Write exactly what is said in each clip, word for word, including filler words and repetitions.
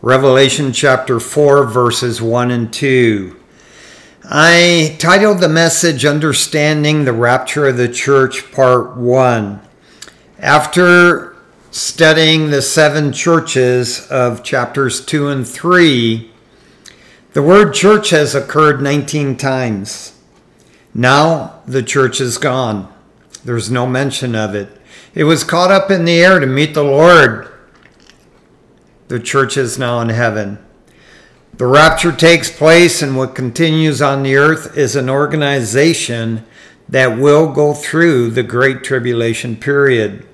Revelation chapter four, verses one and two. I titled the message, Understanding the Rapture of the Church, Part one. After studying the seven churches of chapters two and three, the word church has occurred nineteen times. Now the church is gone. There's no mention of it. It was caught up in the air to meet the Lord. The church is now in heaven. The rapture takes place, and what continues on the earth is an organization that will go through the Great Tribulation period.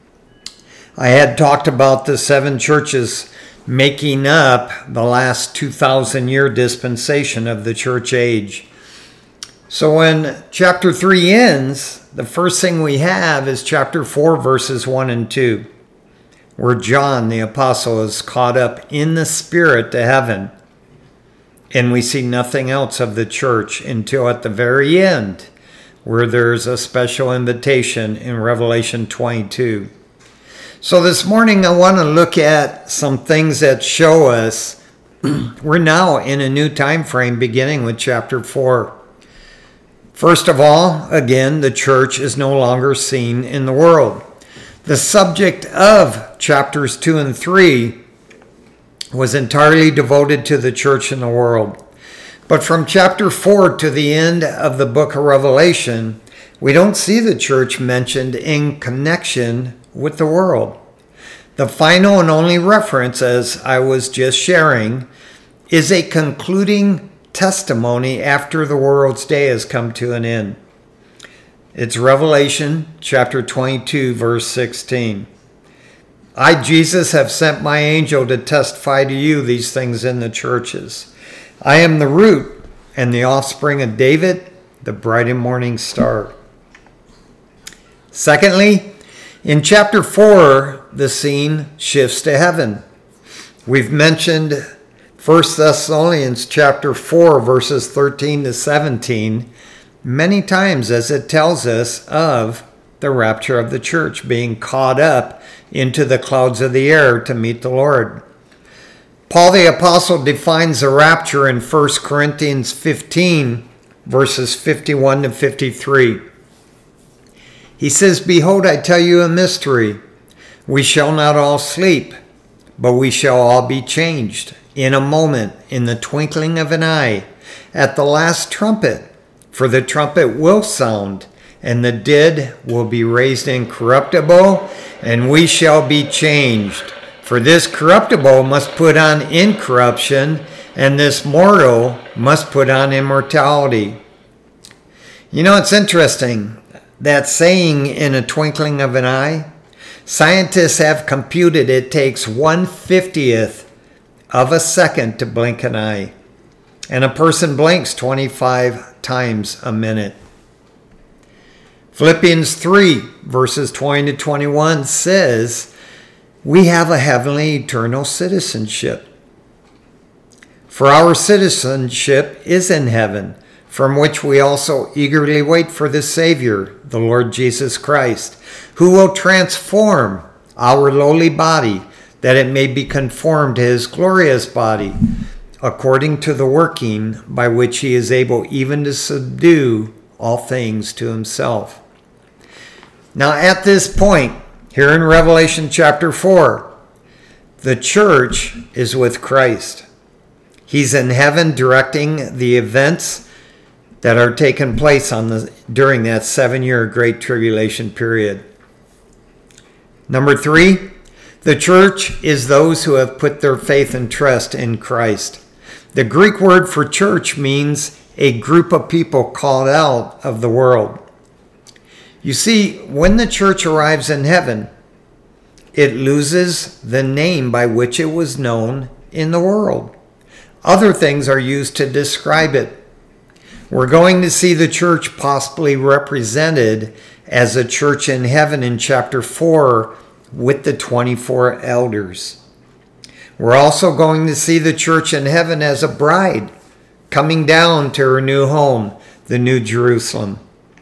I had talked about the seven churches making up the last two thousand year dispensation of the church age. So when chapter three ends, the first thing we have is chapter four, verses one and two, where John the apostle is caught up in the Spirit to heaven. And we see nothing else of the church until at the very end, where there's a special invitation in Revelation twenty-two. So this morning I want to look at some things that show us we're now in a new time frame beginning with chapter four. First of all, again, the church is no longer seen in the world. The subject of chapters two and three was entirely devoted to the church in the world. But from chapter four to the end of the book of Revelation, we don't see the church mentioned in connection with the world. The final and only reference, as I was just sharing, is a concluding testimony after the world's day has come to an end. It's Revelation chapter twenty-two, verse sixteen. I, Jesus, have sent my angel to testify to you these things in the churches. I am the root and the offspring of David, the bright and morning star. Secondly, in chapter four, the scene shifts to heaven. We've mentioned First Thessalonians chapter four, verses thirteen to seventeen, many times as it tells us of the rapture of the church being caught up into the clouds of the air to meet the Lord. Paul the apostle defines the rapture in First Corinthians fifteen, verses fifty-one to fifty-three. He says, Behold, I tell you a mystery. We shall not all sleep, but we shall all be changed in a moment, in the twinkling of an eye, at the last trumpet. For the trumpet will sound, and the dead will be raised incorruptible, and we shall be changed. For this corruptible must put on incorruption, and this mortal must put on immortality. You know, it's interesting, that saying in a twinkling of an eye, scientists have computed it takes one fiftieth of a second to blink an eye. And a person blinks twenty-five times a minute. Philippians three, verses twenty to twenty-one says, we have a heavenly eternal citizenship. For our citizenship is in heaven, from which we also eagerly wait for the Savior, the Lord Jesus Christ, who will transform our lowly body, that it may be conformed to his glorious body, according to the working by which he is able even to subdue all things to himself. Now at this point, here in Revelation chapter four, the church is with Christ. He's in heaven directing the events that are taking place on the during that seven-year Great Tribulation period. Number three, the church is those who have put their faith and trust in Christ. The Greek word for church means a group of people called out of the world. You see, when the church arrives in heaven, it loses the name by which it was known in the world. Other things are used to describe it. We're going to see the church possibly represented as a church in heaven in chapter four with the twenty-four elders. We're also going to see the church in heaven as a bride coming down to her new home, the New Jerusalem.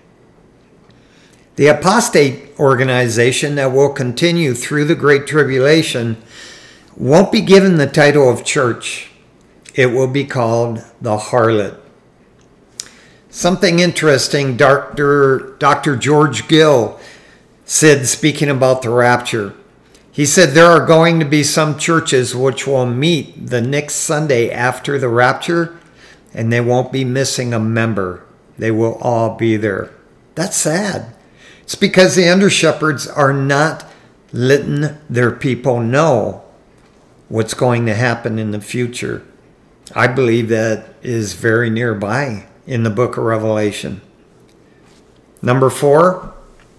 The apostate organization that will continue through the Great Tribulation won't be given the title of church. It will be called the harlot. Something interesting, Doctor Doctor George Gill said, speaking about the rapture. He said there are going to be some churches which will meet the next Sunday after the rapture, and they won't be missing a member. They will all be there. That's sad. It's because the under-shepherds are not letting their people know what's going to happen in the future. I believe that is very nearby in the book of Revelation. Number four,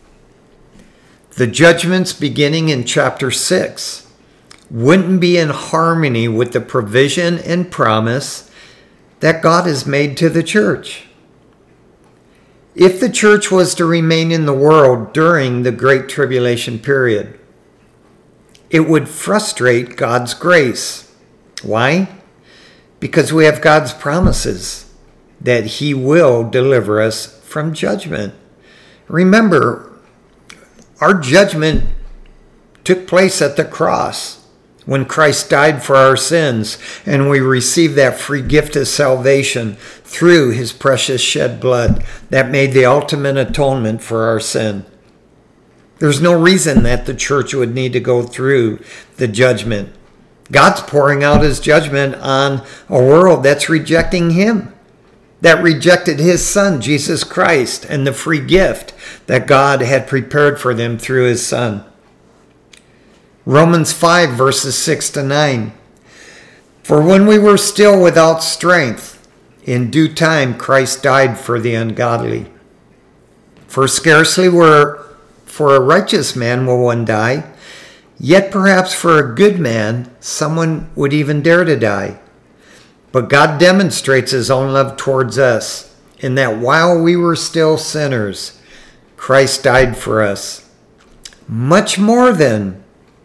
the judgments beginning in chapter six wouldn't be in harmony with the provision and promise that God has made to the church. If the church was to remain in the world during the Great Tribulation period, it would frustrate God's grace. Why? Because we have God's promises that He will deliver us from judgment. Remember, our judgment took place at the cross when Christ died for our sins, and we received that free gift of salvation through His precious shed blood that made the ultimate atonement for our sin. There's no reason that the church would need to go through the judgment. God's pouring out His judgment on a world that's rejecting Him, that rejected His Son, Jesus Christ, and the free gift that God had prepared for them through His Son. Romans five, verses six to nine. For when we were still without strength, in due time Christ died for the ungodly. For scarcely were for a righteous man will one die, yet perhaps for a good man someone would even dare to die. But God demonstrates His own love towards us, in that while we were still sinners, Christ died for us. Much more then,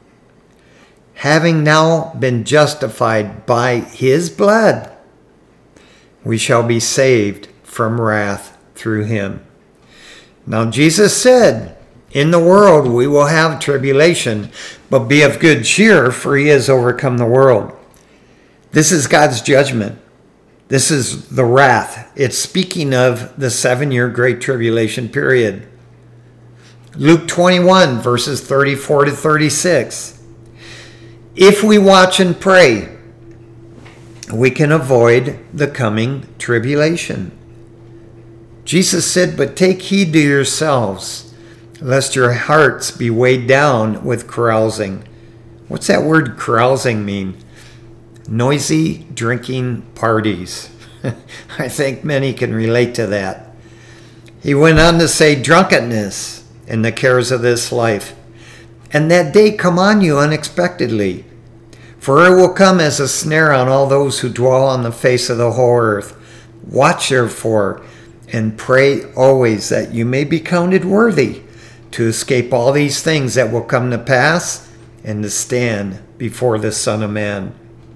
having now been justified by His blood, we shall be saved from wrath through Him. Now Jesus said, in the world we will have tribulation, but be of good cheer, for He has overcome the world. This is God's judgment. This is the wrath. It's speaking of the seven-year Great Tribulation period. Luke twenty-one, verses thirty-four to thirty-six. If we watch and pray, we can avoid the coming tribulation. Jesus said, but take heed to yourselves, lest your hearts be weighed down with carousing. What's that word carousing mean? Noisy drinking parties. I think many can relate to that. He went on to say drunkenness and the cares of this life. And that day come on you unexpectedly. For it will come as a snare on all those who dwell on the face of the whole earth. Watch therefore, and pray always that you may be counted worthy to escape all these things that will come to pass and to stand before the Son of Man.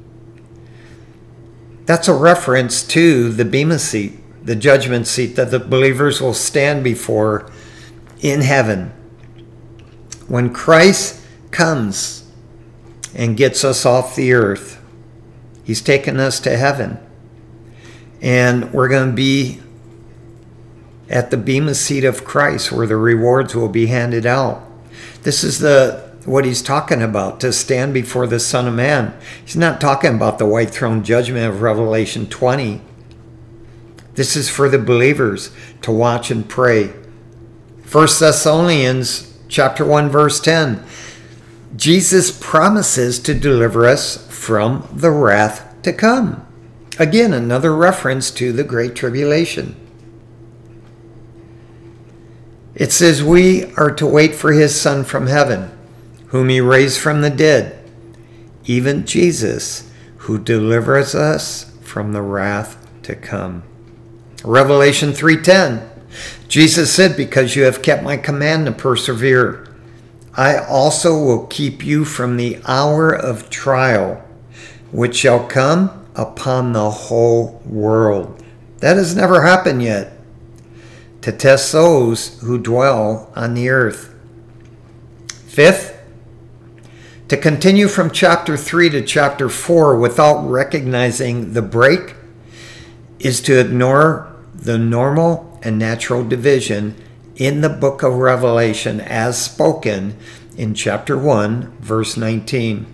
That's a reference to the Bema seat, the judgment seat that the believers will stand before in heaven. When Christ comes and gets us off the earth, He's taken us to heaven. And we're going to be at the Bema seat of Christ, where the rewards will be handed out. This is the what He's talking about, to stand before the Son of Man. He's not talking about the white throne judgment of Revelation twenty. This is for the believers to watch and pray. First Thessalonians chapter one, verse ten. Jesus promises to deliver us from the wrath to come. Again, another reference to the Great Tribulation. It says we are to wait for His Son from heaven, whom He raised from the dead, even Jesus, who delivers us from the wrath to come. Revelation three ten. Jesus said, because you have kept my command to persevere, I also will keep you from the hour of trial, which shall come upon the whole world. That has never happened yet, to test those who dwell on the earth. Fifth, To continue from chapter three to chapter four without recognizing the break is to ignore the normal and natural division in the book of Revelation as spoken in chapter one, verse nineteen.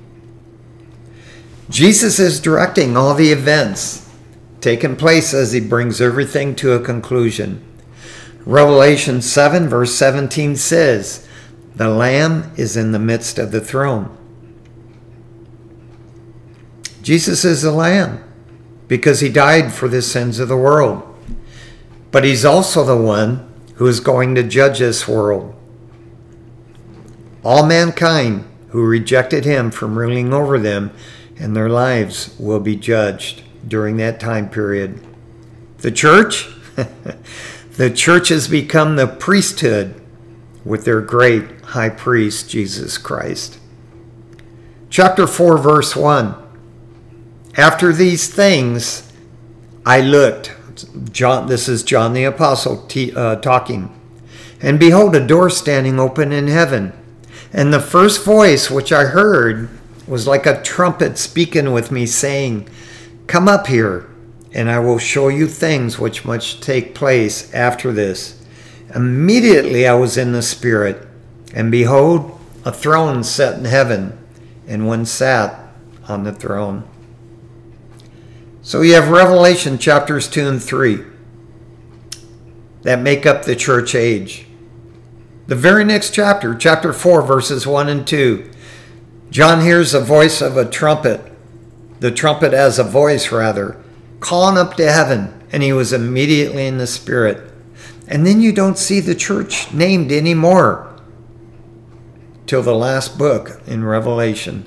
Jesus is directing all the events taking place as he brings everything to a conclusion. Revelation seven, verse seventeen says, "The Lamb is in the midst of the throne." Jesus is the Lamb because he died for the sins of the world. But he's also the one who is going to judge this world. All mankind who rejected him from ruling over them and their lives will be judged during that time period. The church? The church has become the priesthood with their great high priest, Jesus Christ. Chapter four, verse one. After these things, I looked. John, this is John the Apostle t- uh, talking. And behold, a door standing open in heaven. And the first voice which I heard was like a trumpet speaking with me, saying, "Come up here, and I will show you things which must take place after this." Immediately I was in the Spirit, and behold, a throne set in heaven, and one sat on the throne. So you have Revelation chapters two and three that make up the church age. The very next chapter, chapter four, verses one and two, John hears the voice of a trumpet, the trumpet as a voice rather, calling up to heaven, and he was immediately in the Spirit. And then you don't see the church named anymore till the last book in Revelation.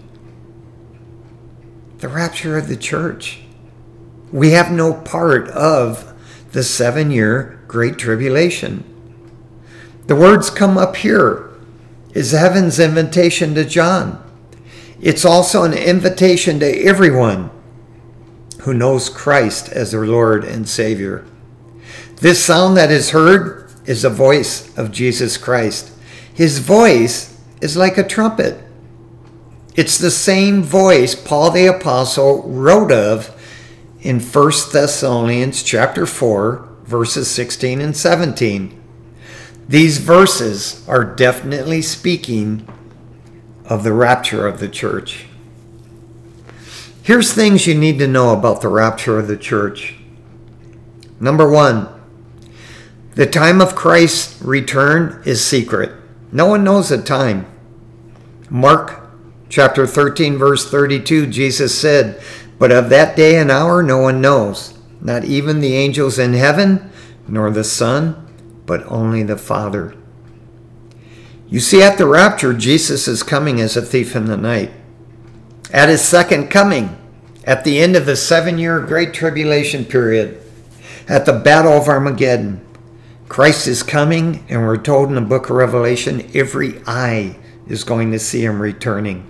The rapture of the church. We have no part of the seven-year Great Tribulation. The words "come up here" is heaven's invitation to John. It's also an invitation to everyone who knows Christ as their Lord and Savior. This sound that is heard is the voice of Jesus Christ. His voice is like a trumpet. It's the same voice Paul the Apostle wrote of in First Thessalonians chapter four, verses sixteen and seventeen. These verses are definitely speaking of the rapture of the church. Here's things you need to know about the rapture of the church. Number one, the time of Christ's return is secret. No one knows the time. Mark chapter thirteen, verse thirty-two, Jesus said, "But of that day and hour no one knows, not even the angels in heaven, nor the Son, but only the Father." You see, at the rapture, Jesus is coming as a thief in the night. At his second coming, at the end of the seven-year Great Tribulation period, at the Battle of Armageddon, Christ is coming, and we're told in the book of Revelation, every eye is going to see him returning.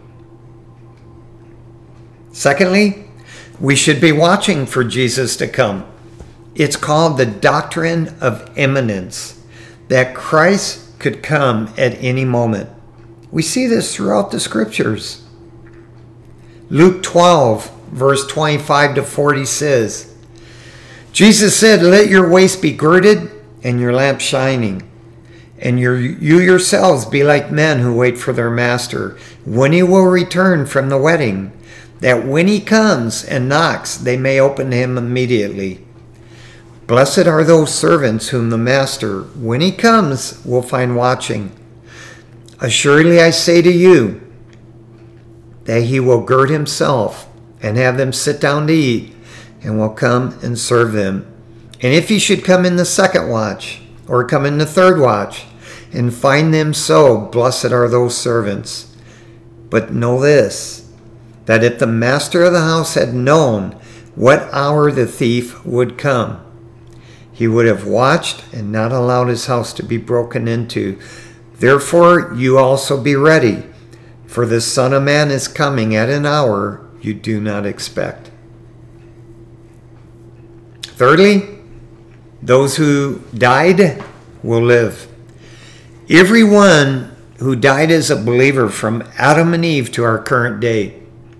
Secondly, we should be watching for Jesus to come. It's called the doctrine of imminence, that Christ could come at any moment. We see this throughout the scriptures. Luke twelve, verse twenty-five to forty says, Jesus said, "Let your waist be girded and your lamp shining, and your, you yourselves be like men who wait for their master, when he will return from the wedding, that when he comes and knocks, they may open to him immediately. Blessed are those servants whom the master, when he comes, will find watching. Assuredly I say to you, that he will gird himself and have them sit down to eat, and will come and serve them. And if he should come in the second watch, or come in the third watch, and find them so, blessed are those servants. But know this, that if the master of the house had known what hour the thief would come, he would have watched and not allowed his house to be broken into. Therefore you also be ready, for the Son of Man is coming at an hour you do not expect." Thirdly, those who died will live. Everyone who died as a believer from Adam and Eve to our current day.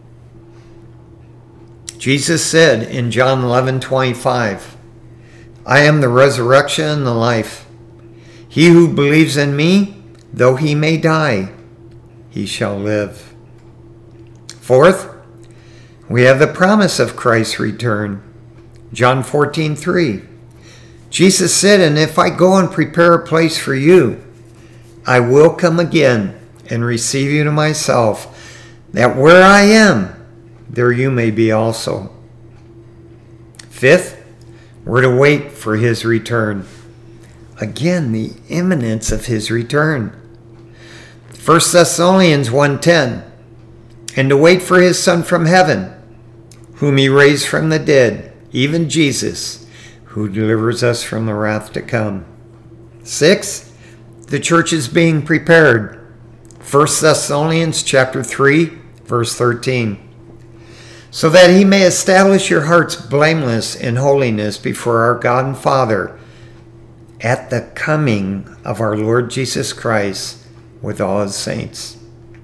Jesus said in John eleven twenty-five, I am the resurrection and the life. He who believes in me, though he may die, he shall live. Fourth, we have the promise of Christ's return. John fourteen three. Jesus said, and if I go and prepare a place for you, I will come again and receive you to myself, that where I am, there you may be also. Fifth, we're to wait for his return. Again, the imminence of his return. First Thessalonians one ten. And to wait for his Son from heaven, whom he raised from the dead, even Jesus, who delivers us from the wrath to come. Six, the church is being prepared. First Thessalonians chapter three, verse thirteen. So that he may establish your hearts blameless in holiness before our God and Father at the coming of our Lord Jesus Christ with all his saints.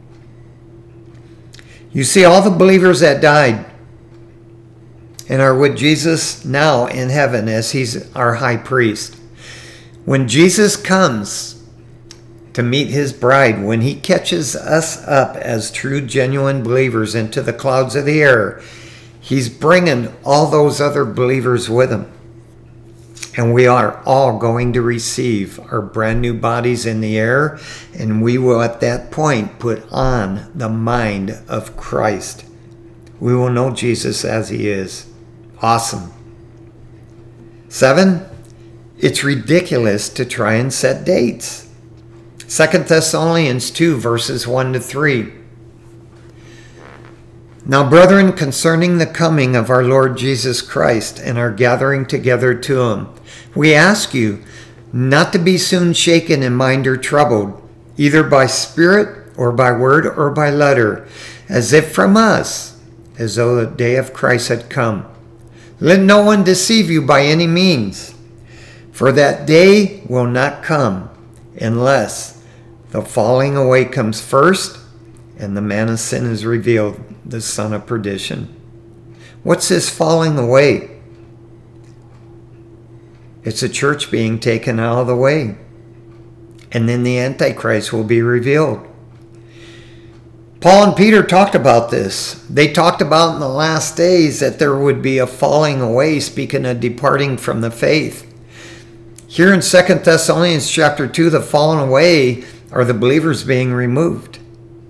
You see, all the believers that died and are with Jesus now in heaven as he's our high priest. When Jesus comes to meet his bride, when he catches us up as true, genuine believers into the clouds of the air, he's bringing all those other believers with him. And we are all going to receive our brand new bodies in the air, and we will at that point put on the mind of Christ. We will know Jesus as he is. Awesome. Seven, it's ridiculous to try and set dates. Second Thessalonians two, verses one to three. Now, brethren, concerning the coming of our Lord Jesus Christ and our gathering together to him, we ask you not to be soon shaken in mind or troubled, either by spirit or by word or by letter, as if from us, as though the day of Christ had come. Let no one deceive you by any means, for that day will not come unless the falling away comes first and the man of sin is revealed, the son of perdition. What's this falling away? It's a church being taken out of the way. And then the Antichrist will be revealed. Paul and Peter talked about this. They talked about in the last days that there would be a falling away, speaking of departing from the faith. Here in Second Thessalonians chapter two, the fallen away are the believers being removed.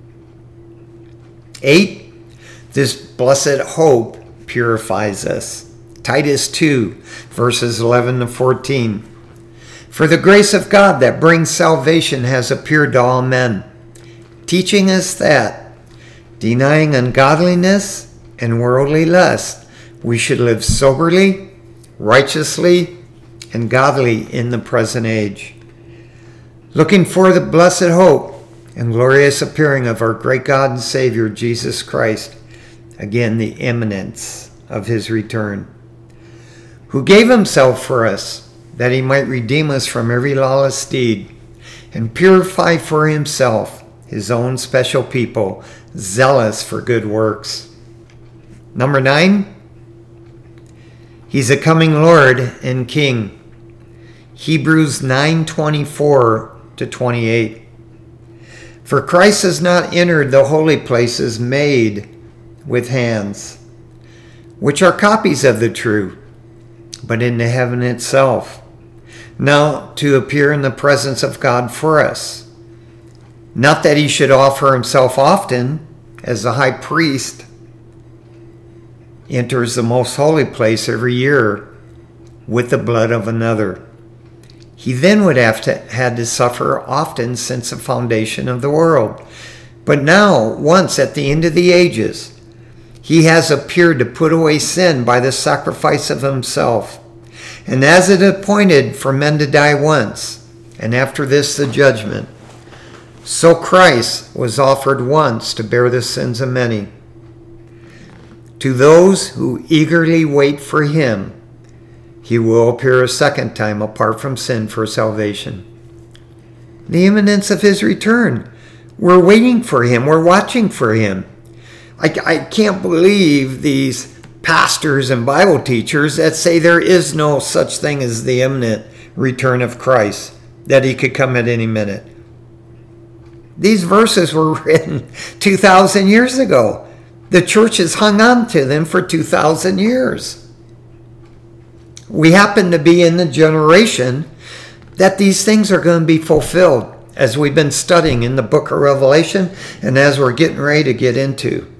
Eight, this blessed hope purifies us. Titus two, verses eleven to fourteen. For the grace of God that brings salvation has appeared to all men, teaching us that, denying ungodliness and worldly lust, we should live soberly, righteously, and godly in the present age, looking for the blessed hope and glorious appearing of our great God and Savior, Jesus Christ, again the imminence of his return, who gave himself for us, that he might redeem us from every lawless deed, and purify for himself his own special people, zealous for good works. Number nine, he's a coming Lord and King. Hebrews nine twenty-four to twenty-eight. For Christ has not entered the holy places made with hands, which are copies of the true, but into heaven itself, now to appear in the presence of God for us. Not that he should offer himself often, as the high priest enters the most holy place every year with the blood of another. He then would have to, had to suffer often since the foundation of the world. But now, once at the end of the ages, he has appeared to put away sin by the sacrifice of himself. And as it appointed for men to die once, and after this the judgment, so Christ was offered once to bear the sins of many. To those who eagerly wait for him, he will appear a second time apart from sin for salvation. The imminence of his return. We're waiting for him. We're watching for him. I, I can't believe these pastors and Bible teachers that say there is no such thing as the imminent return of Christ, that he could come at any minute. These verses were written two thousand years ago. The church has hung on to them for two thousand years. We happen to be in the generation that these things are going to be fulfilled, as we've been studying in the book of Revelation and as we're getting ready to get into.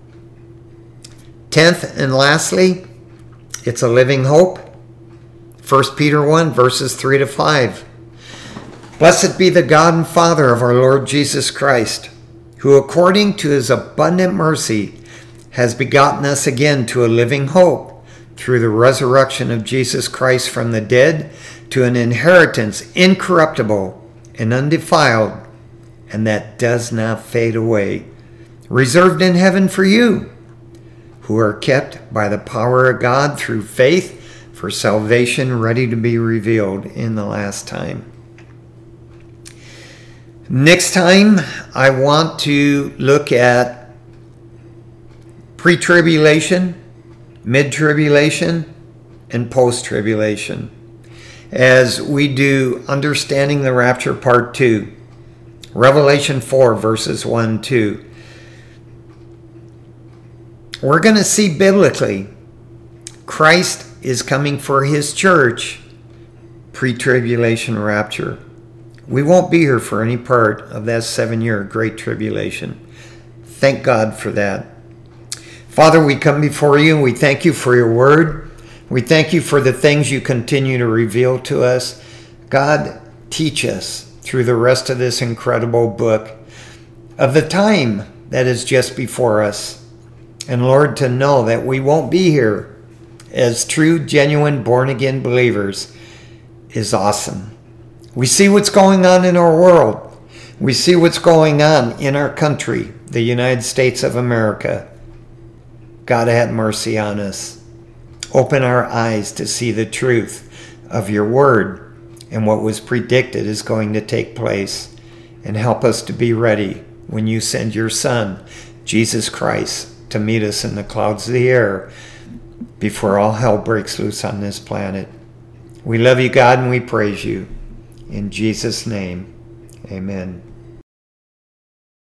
Tenth and lastly, it's a living hope. First Peter one, verses three to five. Blessed be the God and Father of our Lord Jesus Christ, who according to his abundant mercy has begotten us again to a living hope through the resurrection of Jesus Christ from the dead, to an inheritance incorruptible and undefiled, and that does not fade away, reserved in heaven for you, who are kept by the power of God through faith for salvation ready to be revealed in the last time. Next time, I want to look at pre-tribulation, mid-tribulation, and post-tribulation as we do Understanding the Rapture Part two, Revelation four, verses one and two. We're going to see biblically Christ is coming for his church pre-tribulation rapture. We won't be here for any part of that seven-year great tribulation. Thank God for that. Father, we come before you and we thank you for your word. We thank you for the things you continue to reveal to us. God, teach us through the rest of this incredible book of the time that is just before us. And Lord, to know that we won't be here as true, genuine, born-again believers is awesome. We see what's going on in our world. We see what's going on in our country, the United States of America. God, have mercy on us. Open our eyes to see the truth of your word and what was predicted is going to take place. And help us to be ready when you send your Son, Jesus Christ, to meet us in the clouds of the air before all hell breaks loose on this planet. We love you, God, and we praise you. In Jesus' name, amen.